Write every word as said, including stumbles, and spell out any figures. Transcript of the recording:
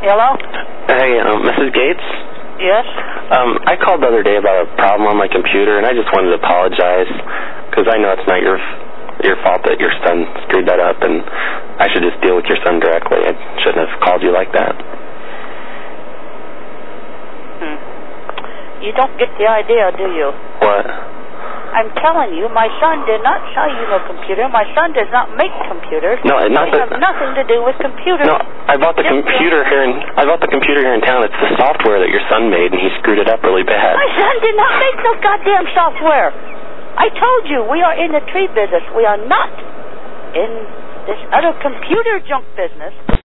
Hello? Hey, um, Missus Gates? Yes? Um, I called the other day about a problem on my computer, and I just wanted to apologize, because I know it's not your your fault that your son screwed that up, and I should just deal with your son directly. I shouldn't have called you like that. Hmm. You don't get the idea, do you? What? I'm telling you, my son did not sell you no computer. My son does not make computers. No, not they the, have nothing to do with computers. No, I bought the Just computer here in I bought the computer here in town. It's the software that your son made, and he screwed it up really bad. My son did not make no goddamn software. I told you, we are in the tree business. We are not in this other computer junk business.